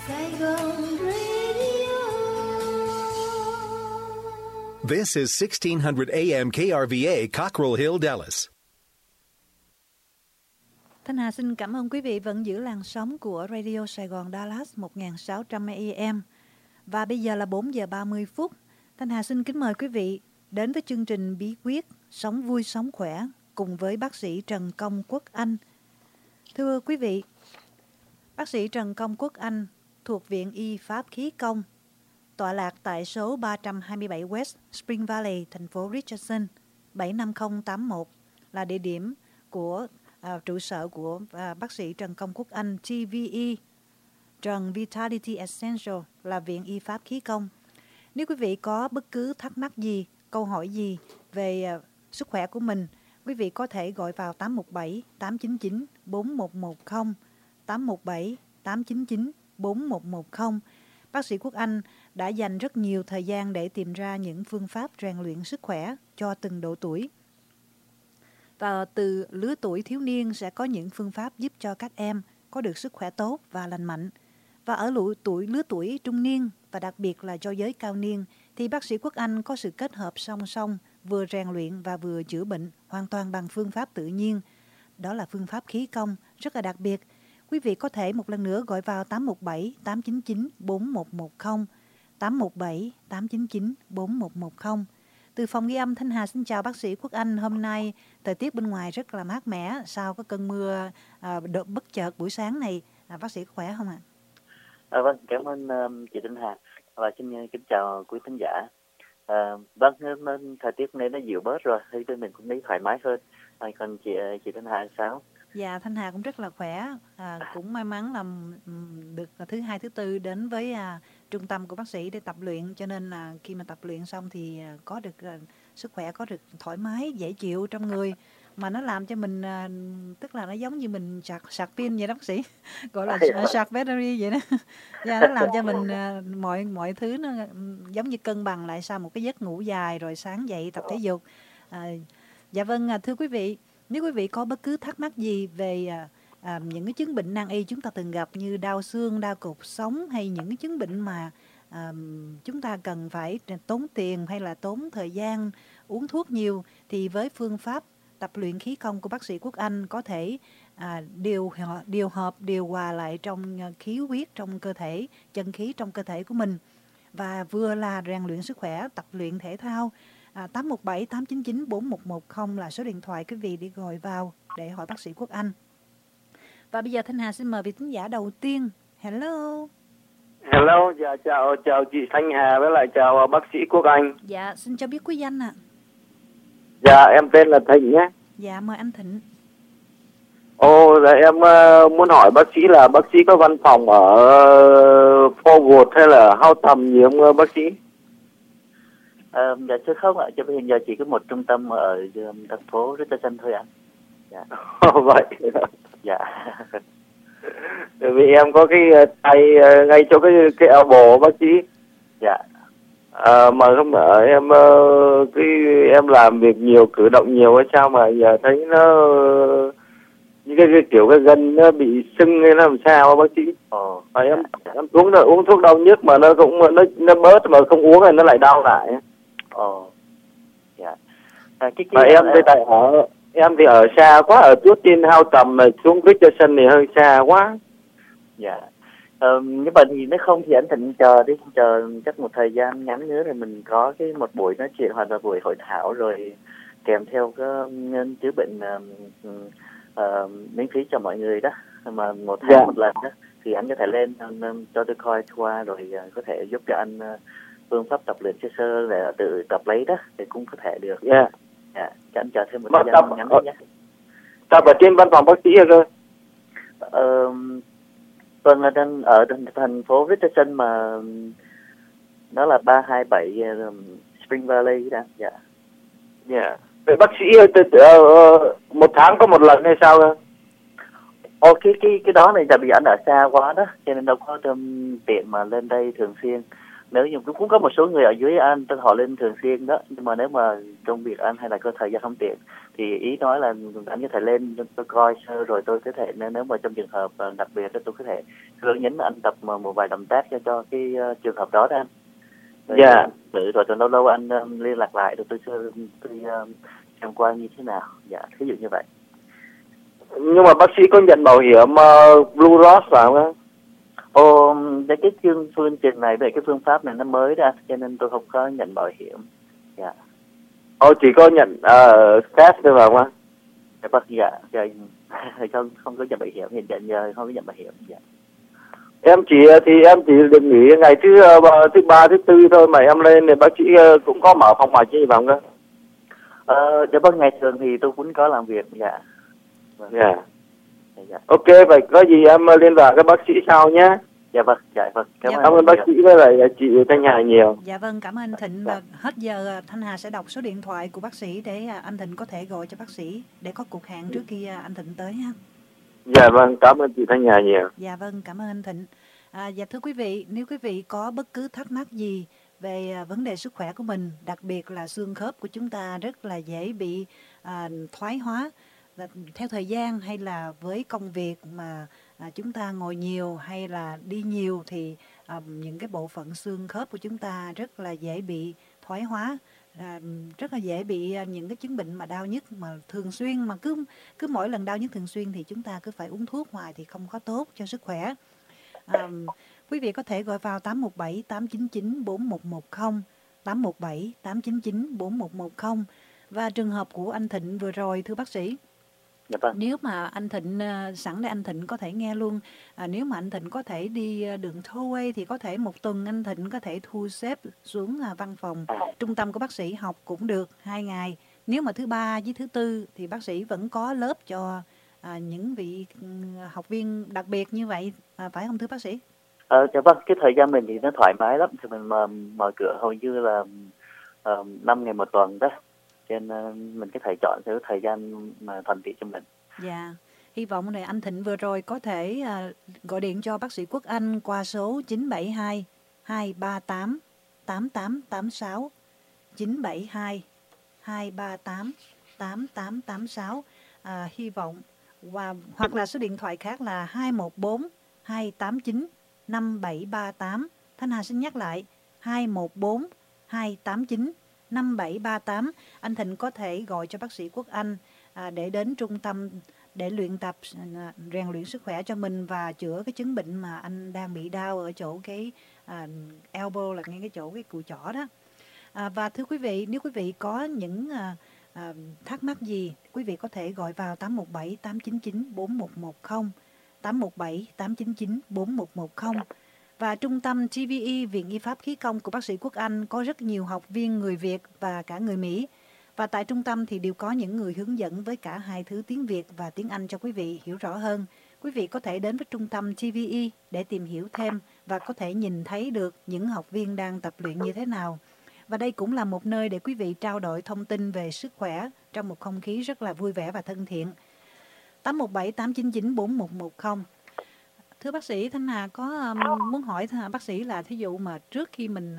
Saigon Radio. This is 1600 AM KRVA, Cockrell Hill, Dallas. Thanh Hà xin cảm ơn quý vị vẫn giữ làn sóng của Radio Sài Gòn Dallas 1600 AM. Và bây giờ là 4 giờ 30 phút. Thanh Hà xin kính mời quý vị đến với chương trình Bí quyết Sống vui sống khỏe cùng với bác sĩ Trần Công Quốc Anh. Thưa quý vị, bác sĩ Trần Công Quốc Anh thuộc Viện Y Pháp Khí Công, tọa lạc tại số 327 West Spring Valley, thành phố Richardson, 75081 là địa điểm của trụ sở của bác sĩ Trần Công Quốc Anh, TVE, Trần Vitality Essential là Viện Y Pháp Khí Công. Nếu quý vị có bất cứ thắc mắc gì, câu hỏi gì về sức khỏe của mình, quý vị có thể gọi vào 817 899 4110, 817 899 4110. Bác sĩ Quốc Anh đã dành rất nhiều thời gian để tìm ra những phương pháp rèn luyện sức khỏe cho từng độ tuổi. Và từ lứa tuổi thiếu niên sẽ có những phương pháp giúp cho các em có được sức khỏe tốt và lành mạnh. Và ở lứa tuổi trung niên và đặc biệt là cho giới cao niên thì bác sĩ Quốc Anh có sự kết hợp song song vừa rèn luyện và vừa chữa bệnh hoàn toàn bằng phương pháp tự nhiên. Đó là phương pháp khí công rất là đặc biệt. Quý vị có thể một lần nữa gọi vào 817 899 4110, 817 899 4110. Từ phòng ghi âm Thanh Hà xin chào bác sĩ Quốc Anh. Hôm nay thời tiết bên ngoài rất là mát mẻ sau cái cơn mưa bất chợt buổi sáng này. Bác sĩ có khỏe không ạ? Vâng, cảm ơn chị Thanh Hà và xin kính chào quý khán giả. Vâng, thời tiết này nó dịu bớt rồi, thì bên mình cũng thấy thoải mái hơn. Còn chị Thanh Hà sao? Dạ, Thanh Hà cũng rất là khỏe. Cũng may mắn là được thứ hai, thứ tư đến với trung tâm của bác sĩ để tập luyện. Cho nên là khi mà tập luyện xong thì có được sức khỏe, có được thoải mái, dễ chịu trong người. Mà nó làm cho mình, tức là nó giống như mình sạc pin vậy đó bác sĩ. Gọi là sạc battery vậy đó. Dạ, nó làm cho mình mọi thứ nó giống như cân bằng lại sau một cái giấc ngủ dài rồi sáng dậy tập thể dục. Dạ vâng, thưa quý vị, nếu quý vị có bất cứ thắc mắc gì về những cái chứng bệnh nan y chúng ta thường gặp như đau xương, đau cột sống hay những cái chứng bệnh mà chúng ta cần phải tốn tiền hay là tốn thời gian uống thuốc nhiều, thì với phương pháp tập luyện khí công của bác sĩ Quốc Anh có thể điều hòa lại trong khí huyết trong cơ thể, chân khí trong cơ thể của mình, và vừa là rèn luyện sức khỏe, tập luyện thể thao. 817 899 4110 là số điện thoại quý vị đi gọi vào để hỏi bác sĩ Quốc Anh. Và bây giờ Thanh Hà xin mời vị thính giả đầu tiên. Hello. Hello, dạ chào chị Thanh Hà với lại chào bác sĩ Quốc Anh. Dạ, xin cho biết quý danh ạ. Dạ, em tên là Thịnh nhé. Dạ, mời anh Thịnh. Dạ, em muốn hỏi bác sĩ là bác sĩ có văn phòng ở Forward hay là Hao Tầm gì không bác sĩ? Dạ chứ không ạ, cho hiện giờ chỉ có một trung tâm ở thành phố Richardson thôi ạ. Dạ. Vậy. Dạ. Vì em có cái tay ngay chỗ cái elbow bác sĩ. Dạ. Mà không phải em làm việc nhiều, cử động nhiều hay sao mà giờ thấy nó như cái kiểu cái gân nó bị sưng hay làm sao bác sĩ? Và em uống thuốc đau nhức mà nó cũng nó bớt mà không uống rồi nó lại đau lại. Dạ. Mà em thì ở xa quá, ở tuốt trên Hao Tầm mà xuống Richardson thì hơi xa quá. Dạ. Nếu mà thì nếu không thì anh Thịnh chờ chắc một thời gian ngắn nữa rồi mình có một buổi nói chuyện hoặc là buổi hội thảo rồi kèm theo cái chữa bệnh miễn phí cho mọi người đó, mà một tháng một lần đó thì anh có thể lên cho tôi coi qua rồi có thể giúp cho anh phương pháp tập luyện sơ để tự tập lấy đó thì cũng có thể được. Dạ. Cho anh chờ thêm một thời gian ngắn nữa nhé. Tập ở trên văn phòng bác sĩ cơ? Vâng, ở thành phố Richardson mà nó là 327 Spring Valley đó. Dạ. Dạ. Vậy bác sĩ một tháng có một lần hay sao cơ? Cái đó này tại vì anh ở xa quá đó, cho nên đâu có tiện mà lên đây thường xuyên. Nếu như cũng có một số người ở dưới anh họ lên thường xuyên đó, nhưng mà nếu mà công việc anh hay là có thời gian không tiện thì ý nói là anh có thể lên tôi coi sơ rồi tôi có thể, nếu mà trong trường hợp đặc biệt tôi có thể hướng dẫn anh tập một vài động tác cho cái trường hợp đó đó anh. Dạ. Rồi từ lâu lâu anh liên lạc lại rồi tôi xem qua như thế nào. Dạ, ví dụ như vậy. Nhưng mà bác sĩ có nhận bảo hiểm Blue Cross phải không? Cái phương trình này về cái phương pháp này nó mới ra cho nên tôi không có nhận bảo hiểm. Dạ. Chỉ có nhận test thôi phải không ạ? Dạ vâng, dạ. Không có nhận bảo hiểm, hiện giờ không có nhận bảo hiểm. Dạ. Em chỉ được nghỉ ngày thứ ba, thứ tư thôi mà em lên thì bác sĩ cũng có mở phòng mạch chứ phải không? Dạ vâng, ngày thường thì tôi cũng có làm việc. Dạ. Vâng. Dạ. Dạ. Ok, vậy có gì em liên lạc các bác sĩ sau nhé. Dạ vâng. Cảm ơn bác sĩ với lại chị Thanh Hà nhiều. Dạ vâng, cảm ơn anh Thịnh. Và hết giờ Thanh Hà sẽ đọc số điện thoại của bác sĩ để anh Thịnh có thể gọi cho bác sĩ để có cuộc hẹn trước khi anh Thịnh tới ha. Dạ vâng, cảm ơn chị Thanh Hà nhiều. Dạ vâng, cảm ơn anh Thịnh. Dạ thưa quý vị, nếu quý vị có bất cứ thắc mắc gì về vấn đề sức khỏe của mình, đặc biệt là xương khớp của chúng ta rất là dễ bị thoái hóa theo thời gian, hay là với công việc mà chúng ta ngồi nhiều hay là đi nhiều thì những cái bộ phận xương khớp của chúng ta rất là dễ bị thoái hóa, rất là dễ bị những cái chứng bệnh mà đau nhức mà thường xuyên, mà cứ mỗi lần đau nhức thường xuyên thì chúng ta cứ phải uống thuốc hoài thì không có tốt cho sức khỏe. Quý vị có thể gọi vào 817 899 4110, 817 899 4110. Và trường hợp của anh Thịnh vừa rồi, thưa bác sĩ, dạ vâng. Nếu mà anh Thịnh sẵn đây anh Thịnh có thể nghe luôn, nếu mà anh Thịnh có thể đi đường tollway thì có thể một tuần anh Thịnh có thể thu xếp xuống văn phòng trung tâm của bác sĩ học cũng được 2 ngày. Nếu mà thứ ba với thứ tư thì bác sĩ vẫn có lớp cho những vị học viên đặc biệt như vậy, phải không thưa bác sĩ? Dạ vâng, cái thời gian mình thì nó thoải mái lắm, thì mình mở cửa hầu như là 5 ngày một tuần đó, cho nên mình có thể chọn theo thời gian mà thuận tiện cho mình. Dạ, hy vọng này anh Thịnh vừa rồi có thể gọi điện cho bác sĩ Quốc Anh qua số 972 238 8886, 972 238 8886. Hy vọng hoặc là số điện thoại khác là 214 289 5738. Thanh Hà xin nhắc lại 214 289 5738. Anh Thịnh có thể gọi cho bác sĩ Quốc Anh để đến trung tâm để luyện tập, rèn luyện sức khỏe cho mình và chữa cái chứng bệnh mà anh đang bị đau ở chỗ cái elbow, là ngay cái chỗ cái cùi chỏ đó. Và thưa quý vị, nếu quý vị có những thắc mắc gì, quý vị có thể gọi vào 817 899 4110, 817 899 4110. Và trung tâm TVE Viện Y Pháp Khí Công của bác sĩ Quốc Anh có rất nhiều học viên người Việt và cả người Mỹ. Và tại trung tâm thì đều có những người hướng dẫn với cả hai thứ tiếng Việt và tiếng Anh cho quý vị hiểu rõ hơn. Quý vị có thể đến với trung tâm TVE để tìm hiểu thêm và có thể nhìn thấy được những học viên đang tập luyện như thế nào. Và đây cũng là một nơi để quý vị trao đổi thông tin về sức khỏe trong một không khí rất là vui vẻ và thân thiện. 817 899 4110. Thưa bác sĩ, Thanh Hà có muốn hỏi bác sĩ là thí dụ mà trước khi mình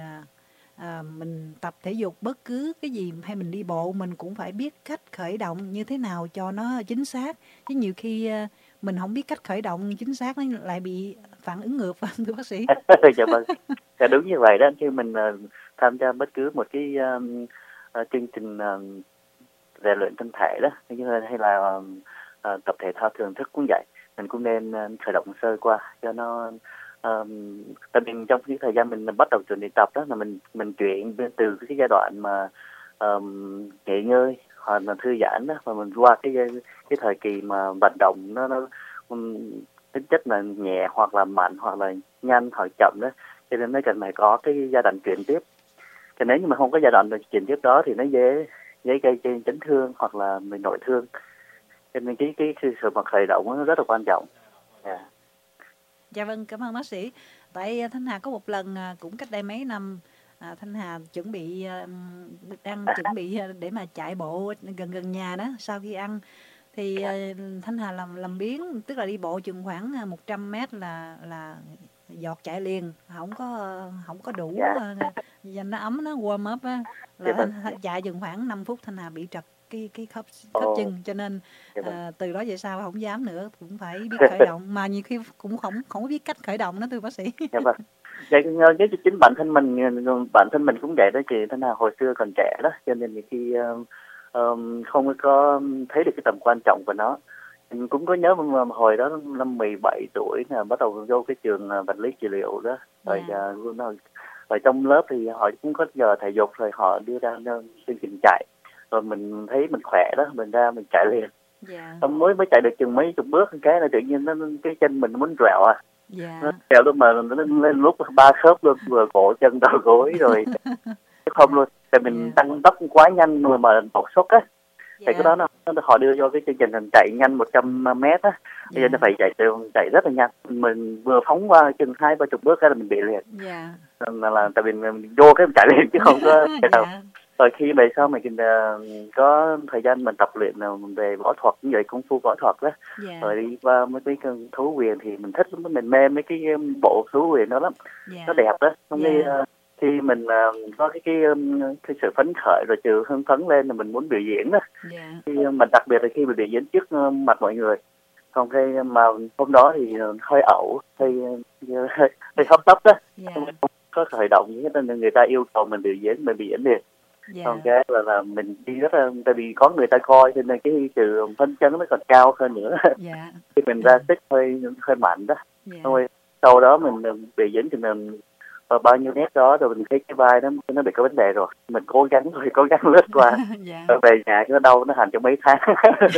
tập thể dục bất cứ cái gì hay mình đi bộ, mình cũng phải biết cách khởi động như thế nào cho nó chính xác. Chứ nhiều khi mình không biết cách khởi động chính xác nó lại bị phản ứng ngược, phải không thưa bác sĩ? Dạ vâng, dạ đúng như vậy đó. Khi mình tham gia bất cứ một cái chương trình rèn luyện thân thể đó, hay là tập thể thao thường thức cũng vậy, mình cũng nên khởi động sơ qua cho nó tại vì trong cái thời gian mình bắt đầu chuẩn bị tập đó là mình chuyển từ cái giai đoạn mà nghỉ ngơi hoặc là thư giãn đó, và mình qua cái thời kỳ mà vận động nó tính chất là nhẹ hoặc là mạnh hoặc là nhanh hoặc chậm đó, cho nên nó cần phải có cái giai đoạn chuyển tiếp. Cho nếu như mà không có giai đoạn chuyển tiếp đó thì nó dễ gây chấn thương hoặc là mình nội thương. Cho nên cái sự mà khởi động nó rất là quan trọng. Yeah. Dạ vâng, cảm ơn bác sĩ. Tại Thanh Hà có một lần cũng cách đây mấy năm, Thanh Hà đang chuẩn bị để mà chạy bộ gần nhà đó. Sau khi ăn thì Thanh Hà làm biếng, tức là đi bộ chừng khoảng 100 mét là giọt chạy liền, không có đủ dành nó ấm, nó warm up á, là chạy chừng khoảng 5 phút Thanh Hà bị trật cái khớp Ồ. chân, cho nên Dạ vâng. từ đó về sau không dám nữa, cũng phải biết khởi động, mà nhiều khi cũng không có biết cách khởi động đó thưa bác sĩ. Dạ vâng. Vậy với chính bản thân mình cũng vậy đó chị. Thế nào hồi xưa còn trẻ đó, cho nên nhiều khi không có thấy được cái tầm quan trọng của nó. Mình cũng có nhớ mà hồi đó năm 17 tuổi là bắt đầu vô cái trường vật lý trị liệu đó. Rồi ở trong lớp thì họ cũng có giờ thể dục, rồi họ đưa ra chương trình chạy, rồi mình thấy mình khỏe đó, mình ra mình chạy liền. Xong mới chạy được chừng mấy chục bước cái là tự nhiên cái chân mình muốn rẹo nó trèo luôn, mà nó lên lúc 3 khớp luôn, vừa cổ chân đầu gối rồi không luôn, tại mình tăng tốc quá nhanh mà đột xuất á. Thì cái đó họ đưa vô cái chương trình chạy nhanh 100 mét á, bây giờ nó phải chạy rất là nhanh, mình vừa phóng qua chừng 20-30 bước cái là mình bị liền. Là tại vì mình vô cái mình chạy liền chứ không có chạy đâu. Rồi khi về sau mình có thời gian mình tập luyện về võ thuật như vậy, công phu võ thuật đó, rồi đi qua mấy cái thú quyền thì mình thích lắm, mình mê mấy cái bộ thú quyền đó lắm, nó đẹp đó. Xong khi mình có cái sự phấn khởi rồi trừ hưng phấn lên là mình muốn biểu diễn đó. Khi mà đặc biệt là khi mình biểu diễn trước mặt mọi người, còn cái mà hôm đó thì hơi ẩu, hơi hấp tấp đó, không có khởi động gì hết, nên người ta yêu cầu mình biểu diễn liền. Còn cái là mình đi rất là, tại vì có người ta coi cho nên cái sự phấn chấn nó còn cao hơn nữa. Khi mình ra sức hơi mạnh đó. Thôi sau đó mình biểu diễn thì mình bao nhiêu nét đó rồi mình thấy cái vai nó bị có vấn đề rồi, mình cố gắng lướt qua. Rồi về nhà nó đau, nó hành trong mấy tháng.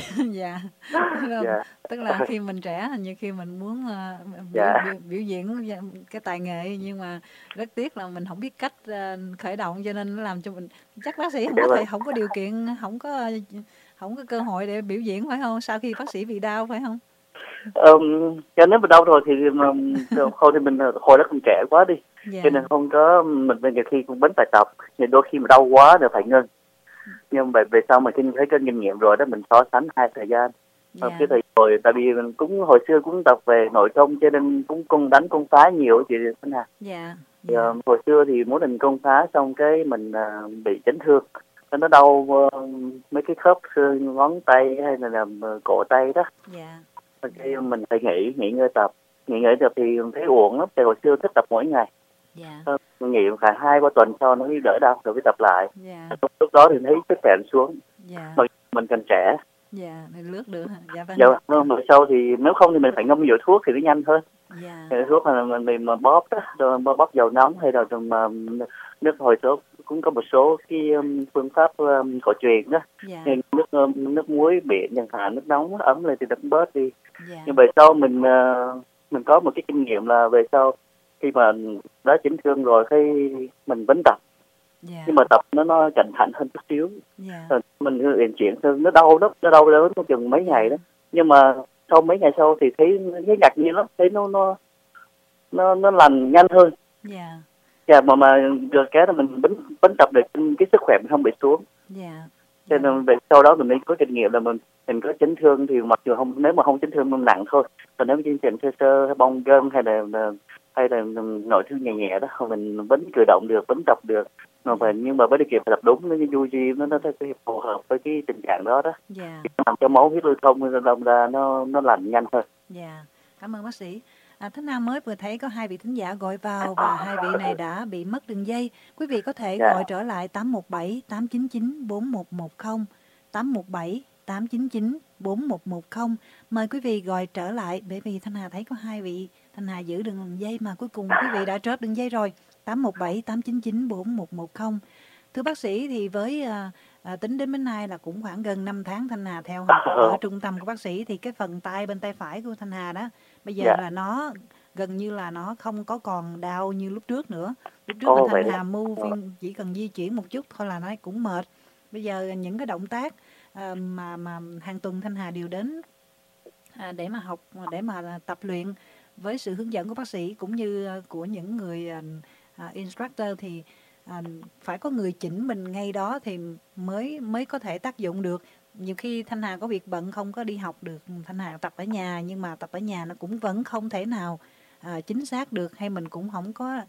Tức là khi mình trẻ hình như khi mình muốn biểu diễn cái tài nghệ, nhưng mà rất tiếc là mình không biết cách khởi động, cho nên nó làm cho mình, chắc bác sĩ không có điều kiện, không có cơ hội để biểu diễn phải không, sau khi bác sĩ bị đau phải không? Nếu mà đau rồi thì thôi thì mình hồi đó còn trẻ quá đi, cho nên không có, mình nhiều khi cũng vẫn phải tập, nhưng đôi khi mà đau quá thì phải ngưng. Nhưng mà về sau mà thấy kinh nghiệm rồi đó, mình so sánh hai thời gian. Cái thời hồi tại vì mình cũng hồi xưa cũng tập về nội công, cho nên cũng công phá nhiều chị Thanh Hà. Hồi xưa thì mỗi lần công phá xong cái mình bị chấn thương, nó đau mấy cái khớp xương ngón tay hay là cổ tay đó. Khi mình phải nghỉ ngơi tập thì thấy uổng lắm, tại hồi xưa thích tập mỗi ngày. Nghỉ khoảng 2-3 tuần sau nó mới đỡ đau rồi mới tập lại. Lúc đó thì thấy sức khỏe xuống. Mình còn trẻ. Lướt được hả? Mà sau thì nếu không thì mình phải ngâm rượu thuốc thì nó nhanh hơn. Thuốc là mình mà bóp đó, rồi bóp dầu nóng hay là mà nước hồi số cũng có một số cái phương pháp cổ truyền đó. Nước muối biển chẳng hạn, nước nóng ấm lên thì nó cũng bớt đi. Nhưng về sau mình có một cái kinh nghiệm là về sau khi mà đã chấn thương rồi khi mình vẫn tập, nhưng mà tập nó cẩn thận hơn chút xíu. Mình uyển chuyển, nó đau nó chừng mấy ngày đó, nhưng mà sau mấy ngày sau thì thấy ngạc nhiên lắm, thấy nó lành nhanh hơn. Mà được cái là mình vẫn tập được, cái sức khỏe mình không bị xuống. Cho nên về sau đó mình mới có kinh nghiệm là mình có chấn thương thì mặc dù nếu mà không chấn thương nó nặng thôi, còn nếu chương trình sơ bong gân hay là nội thương nhẹ nhẹ đó, mình vẫn cử động được, vẫn tập được, nhưng mà với điều kiện phải tập đúng, nó du di nó phù hợp với cái tình trạng đó đó. Làm cho máu huyết lưu thông ra nó lành nhanh hơn. Cảm ơn bác sĩ. Thế Nam mới vừa thấy có 2 vị thính giả gọi vào và 2 vị này đã bị mất đường dây. Quý vị có thể gọi trở lại 817 899 4110, 817 899 4110. Mời quý vị gọi trở lại, bởi vì Thanh Hà thấy có 2 vị. Thanh Hà giữ đường dây mà cuối cùng quý vị đã chốt đường dây rồi. 817 899 4110. Thưa bác sĩ, thì với tính đến bữa nay là cũng khoảng gần 5 tháng Thanh Hà theo học ở trung tâm của bác sĩ, thì cái phần bên tay phải của Thanh Hà đó bây giờ là nó gần như là nó không có còn đau như lúc trước nữa. Lúc trước là Thanh Hà chỉ cần di chuyển một chút thôi là nó cũng mệt. Bây giờ những cái động tác mà hàng tuần Thanh Hà đều đến để mà học, để mà tập luyện với sự hướng dẫn của bác sĩ cũng như của những người instructor, thì phải có người chỉnh mình ngay đó thì mới có thể tác dụng được. Nhiều khi Thanh Hà có việc bận không có đi học được, Thanh Hà tập ở nhà, nhưng mà tập ở nhà nó cũng vẫn không thể nào chính xác được, hay mình cũng không có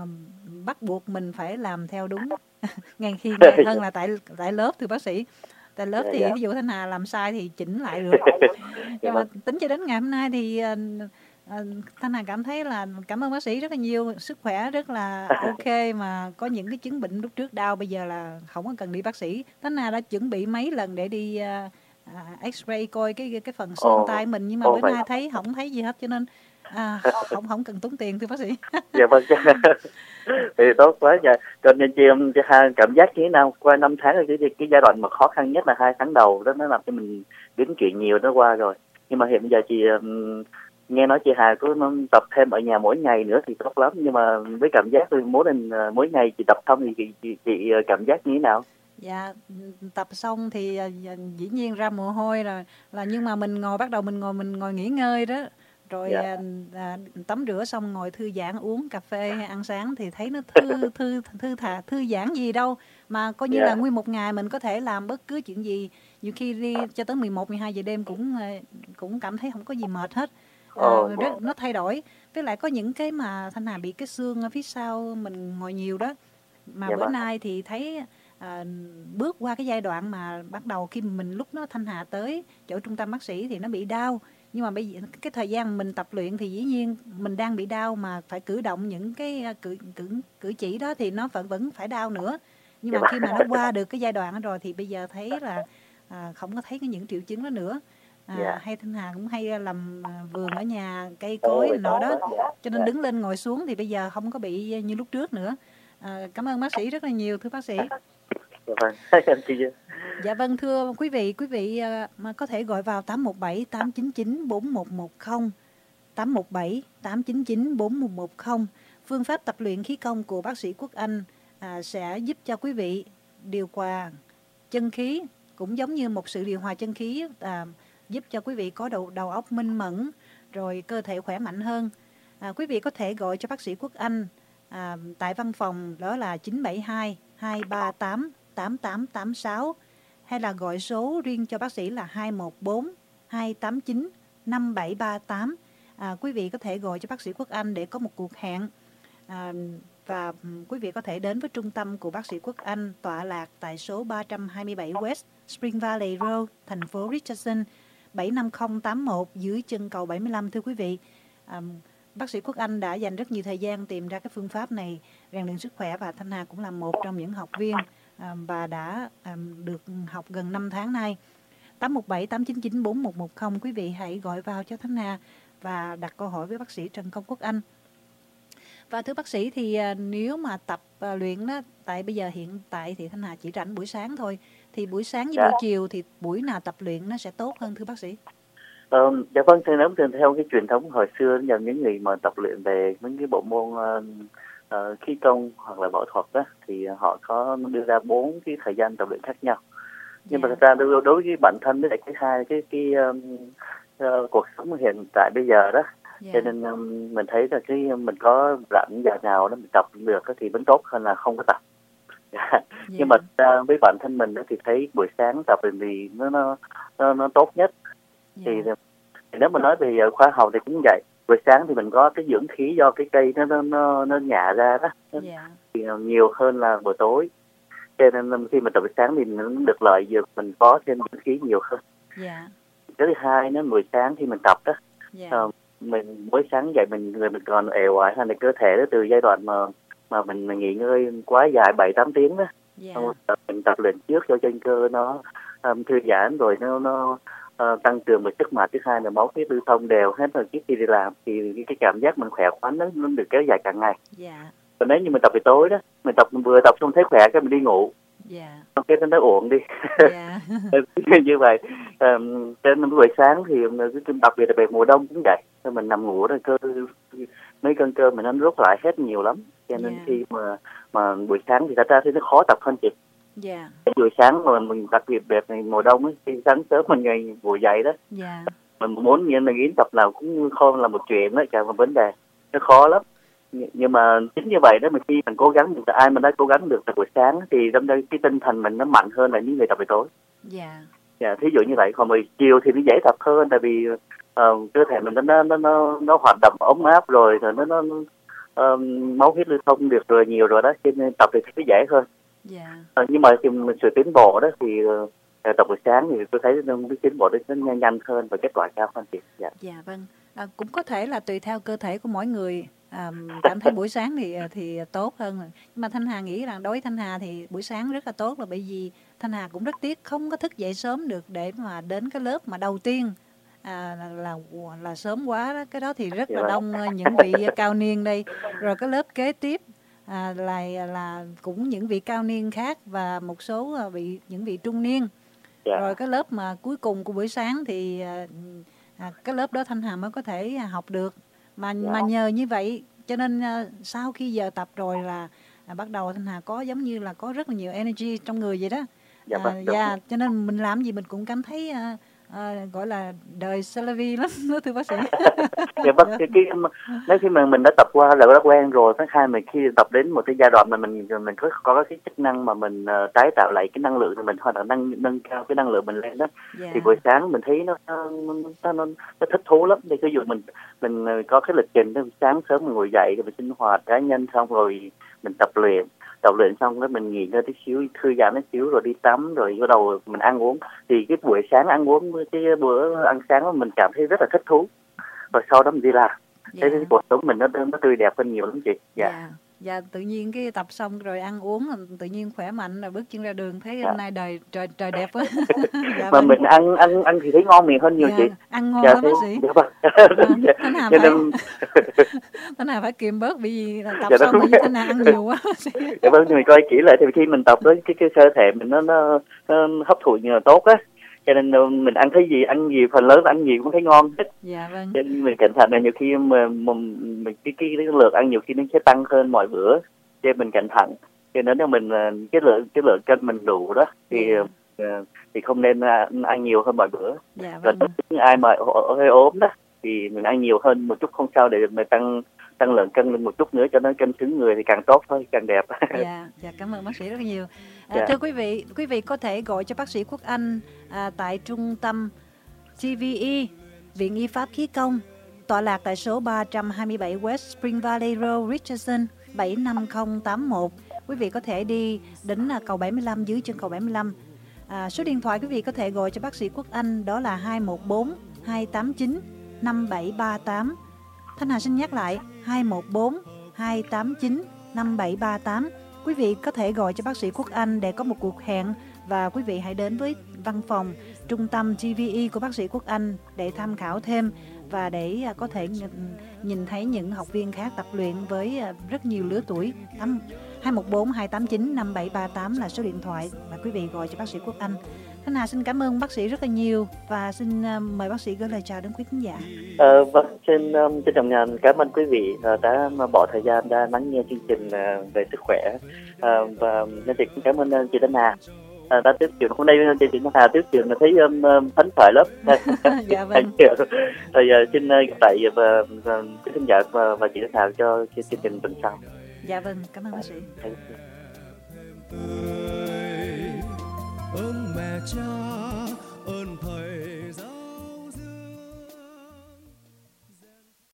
bắt buộc mình phải làm theo đúng ngay hơn là tại lớp thưa bác sĩ. Tại lớp thì ví dụ Thanh Hà làm sai thì chỉnh lại được. Nhưng mà tính cho đến ngày hôm nay thì Thanh Hà cảm thấy là cảm ơn bác sĩ rất là nhiều, sức khỏe rất là ok, mà có những cái chứng bệnh lúc trước đau bây giờ là không có cần đi bác sĩ. Thanh Hà đã chuẩn bị mấy lần để đi X-ray coi cái phần xương tay mình, nhưng mà bữa nay thấy không thấy gì hết, cho nên không cần tốn tiền thưa bác sĩ. Dạ vâng. Thì tốt quá. Dạ. Còn chị cảm giác như thế nào qua 5 tháng rồi, cái giai đoạn mà khó khăn nhất là 2 tháng đầu đó, nó làm cho mình biến chuyện nhiều nó qua rồi. Nhưng mà hiện giờ chị nghe nói chị Hà có tập thêm ở nhà mỗi ngày nữa thì tốt lắm, nhưng mà với cảm giác tôi mỗi ngày chị tập xong thì chị cảm giác như thế nào? Dạ, tập xong thì dĩ nhiên ra mồ hôi rồi, nhưng mà mình ngồi nghỉ ngơi đó, rồi tắm rửa xong ngồi thư giãn uống cà phê hay ăn sáng thì thấy nó thư giãn gì đâu, mà coi như là nguyên một ngày mình có thể làm bất cứ chuyện gì, nhiều khi đi cho tới 11-12 giờ đêm cũng cảm thấy không có gì mệt hết. Nó thay đổi, với lại có những cái mà Thanh Hà bị cái xương ở phía sau mình ngồi nhiều đó, mà bữa nay thì thấy bước qua cái giai đoạn mà bắt đầu khi mình lúc đó Thanh Hà tới chỗ trung tâm bác sĩ thì nó bị đau, nhưng mà bây giờ cái thời gian mình tập luyện thì dĩ nhiên mình đang bị đau, mà phải cử động những cái cử chỉ đó thì nó vẫn phải đau nữa, nhưng mà khi mà nó qua được cái giai đoạn đó rồi thì bây giờ thấy là không có thấy những triệu chứng đó nữa. Hay Thanh Hà cũng hay làm vườn ở nhà, cây cối nọ đó, cho nên đứng lên ngồi xuống thì bây giờ không có bị như lúc trước nữa. Cảm ơn bác sĩ rất là nhiều thưa bác sĩ. Dạ vâng, thưa quý vị mà có thể gọi vào 817-899-4110, 817-899-4110. Phương pháp tập luyện khí công của bác sĩ Quốc Anh sẽ giúp cho quý vị điều hòa chân khí, cũng giống như một sự điều hòa chân khí, giúp cho quý vị có đầu óc minh mẫn, rồi cơ thể khỏe mạnh hơn. Quý vị có thể gọi cho bác sĩ Quốc Anh tại văn phòng, đó là 972-238-8886, hay là gọi số riêng cho bác sĩ là 214-289-5738. Quý vị có thể gọi cho bác sĩ Quốc Anh để có một cuộc hẹn, và quý vị có thể đến với trung tâm của bác sĩ Quốc Anh tọa lạc tại số 327 West Spring Valley Road, thành phố Richardson, 75081 dưới chân cầu 75. Thưa quý vị, bác sĩ Quốc Anh đã dành rất nhiều thời gian tìm ra cái phương pháp này rèn luyện sức khỏe, và Thanh Hà cũng là một trong những học viên và đã được học gần 5 tháng nay. 817-899-4110. Quý vị hãy gọi vào cho Thanh Hà và đặt câu hỏi với bác sĩ Trần Công Quốc Anh. Và thưa bác sĩ, thì nếu mà tập luyện đó, tại bây giờ hiện tại thì Thanh Hà chỉ rảnh buổi sáng thôi, thì buổi sáng với buổi chiều thì buổi nào tập luyện nó sẽ tốt hơn thưa bác sĩ? Dạ vâng, nếu theo cái truyền thống hồi xưa, những người mà tập luyện về những cái bộ môn khí công hoặc là võ thuật đó, thì họ có đưa ra 4 cái thời gian tập luyện khác nhau. Nhưng mà thật ra đối với bản thân với lại cái cuộc sống hiện tại bây giờ đó, cho nên mình thấy là mình có rảnh giờ nào đó mình tập được thì vẫn tốt hơn là không có tập. Nhưng mà với bản thân mình thì thấy buổi sáng tập thì nó tốt nhất. Thì nếu mà nói về khoa học thì cũng vậy, buổi sáng thì mình có cái dưỡng khí do cái cây nó nhả ra đó, thì nhiều hơn là buổi tối, cho nên khi mà tập buổi sáng thì nó được lợi dược, mình có thêm dưỡng khí nhiều hơn. Cái thứ hai, nó buổi sáng khi mình tập đó, mình buổi sáng dậy người mình còn ề oải hơn, là cơ thể đó từ giai đoạn mà mình nghỉ ngơi quá dài 7-8 tiếng đó, mình tập luyện trước cho chân cơ nó thư giãn, rồi nó tăng cường về sức mạnh. Thứ hai là máu huyết lưu thông đều hết rồi trước khi đi làm, thì cái cảm giác mình khỏe khoắn nó được kéo dài càng ngày. Còn nếu như mình tập buổi tối đó, mình vừa tập xong thấy khỏe cái mình đi ngủ, cái nó uổng đi. Như vậy. Cho nên buổi sáng thì đặc biệt là về mùa đông cũng vậy, mình nằm ngủ rồi mấy cơn cơ mình nó rút lại hết nhiều lắm, cho nên khi mà buổi sáng thì thật ra thì nó khó tập hơn chị. Buổi sáng mà mình đặc biệt đẹp này mùa đông ấy, khi sáng sớm mình ngày ngồi dậy đó, mình muốn như là nghĩ tập nào cũng không là một chuyện đó, chẳng có vấn đề, nó khó lắm. Nhưng mà chính như vậy đó, mà khi mình cố gắng, ai mà đã cố gắng được tập buổi sáng thì trong đây cái tinh thần mình nó mạnh hơn là những người tập buổi tối. Thí dụ như vậy. Còn buổi chiều thì nó dễ tập hơn, tại vì cơ thể mình nó hoạt động ấm áp rồi nó máu huyết lưu thông được rồi nhiều rồi đó, cho nên tập thì nó dễ hơn. Nhưng mà khi mình sự tiến bộ đó thì Tập buổi sáng thì tôi thấy nó tiến bộ nó nhanh hơn và kết quả cao hơn chị. Dạ. Dạ vâng. Cũng có thể là tùy theo cơ thể của mỗi người, cảm thấy buổi sáng thì tốt hơn. Nhưng mà Thanh Hà nghĩ rằng đối với Thanh Hà thì buổi sáng rất là tốt, là bởi vì Thanh Hà cũng rất tiếc không có thức dậy sớm được để mà đến cái lớp mà đầu tiên là sớm quá đó. Cái đó thì rất là đông những vị cao niên đây. Rồi cái lớp kế tiếp là cũng những vị cao niên khác và một số những vị trung niên. Rồi cái lớp mà cuối cùng của buổi sáng thì cái lớp đó Thanh Hà mới có thể học được. Mà nhờ như vậy cho nên sau khi giờ tập rồi là bắt đầu Thanh Hà có giống như là có rất là nhiều energy trong người vậy đó. Cho nên mình làm gì mình cũng cảm thấy gọi là đời Salavi lắm đó thưa bác sĩ. Dạ vâng, nếu khi mà mình đã tập qua là đã quen rồi, thứ hai mình khi tập đến một cái giai đoạn mà mình có cái chức năng mà mình tái tạo lại cái năng lượng thì mình hoặc là nâng cao cái năng lượng mình lên đó. Thì buổi sáng mình thấy nó thích thú lắm. Thì ví dụ mình có cái lịch trình sáng sớm mình ngồi dậy rồi mình sinh hoạt cá nhân xong rồi mình tập luyện xong cái mình nghỉ ngơi tí xíu, thư giãn tí xíu rồi đi tắm rồi bắt đầu mình ăn uống. Thì cái buổi sáng ăn uống, cái bữa ăn sáng đó mình cảm thấy rất là thích thú. Rồi sau đó mình đi làm. Thế thì cuộc sống mình nó tươi đẹp hơn nhiều lắm chị. Dạ, tự nhiên cái tập xong rồi ăn uống tự nhiên khỏe mạnh rồi bước chân ra đường thấy hôm nay đời trời đẹp quá. Mà mình ăn thì thấy ngon miệng hơn nhiều chị. Ăn ngon lắm bác sĩ. Thanh Hà phải kiềm bớt vì tập xong bởi vì Thanh Hà ăn nhiều quá. Dạ vâng, mình coi kỹ lại thì khi mình tập với cái cơ thể mình nó hấp thụ tốt á. Cho nên mình ăn gì phần lớn ăn gì cũng thấy ngon hết. Dạ vâng. Cho nên mình cẩn thận là nhiều khi mà cái lượng ăn nhiều khi nó sẽ tăng hơn mọi bữa. Cho nên mình cẩn thận. Cho nên nếu mình cái lượng cân mình đủ đó thì không nên ăn nhiều hơn mọi bữa. Dạ vâng. Rồi ai mà hơi ốm đó thì mình ăn nhiều hơn một chút không sao, để mình tăng lượng cân lên một chút nữa cho nó cân xứng người thì càng tốt thôi, càng đẹp. Dạ, cảm ơn bác sĩ rất là nhiều. Thưa quý vị có thể gọi cho bác sĩ Quốc Anh tại trung tâm TVE, Viện Y Pháp Khí Công, tọa lạc tại số 327 West Spring Valley Road, Richardson 75081. Quý vị có thể đi đến cầu 75 dưới chân cầu 75. Số điện thoại quý vị có thể gọi cho bác sĩ Quốc Anh đó là 214 289 5738. Thanh Hà xin nhắc lại 214 289 5738. Quý vị có thể gọi cho bác sĩ Quốc Anh để có một cuộc hẹn và quý vị hãy đến với văn phòng trung tâm TVE của bác sĩ Quốc Anh để tham khảo thêm và để có thể nhìn thấy những học viên khác tập luyện với rất nhiều lứa tuổi. 214 289 5738 là số điện thoại mà quý vị gọi cho bác sĩ Quốc Anh. Thanh Hà xin cảm ơn bác sĩ rất là nhiều và xin mời bác sĩ gửi lời chào đến quý khán giả. Vâng, xin trọng cảm ơn quý vị đã bỏ thời gian ra lắng nghe chương trình về sức khỏe, và nhân tiện cảm ơn chị Thanh Hà đã tiếp chuyện hôm nay. Chị Thanh Hà tiếp chuyện là thấy phấn khởi lắm. Dạ vâng. Rồi xin gặp lại và quý khán giả và chị Thanh Hà cho chương trình tuần sau. Dạ vâng, cảm ơn bác sĩ.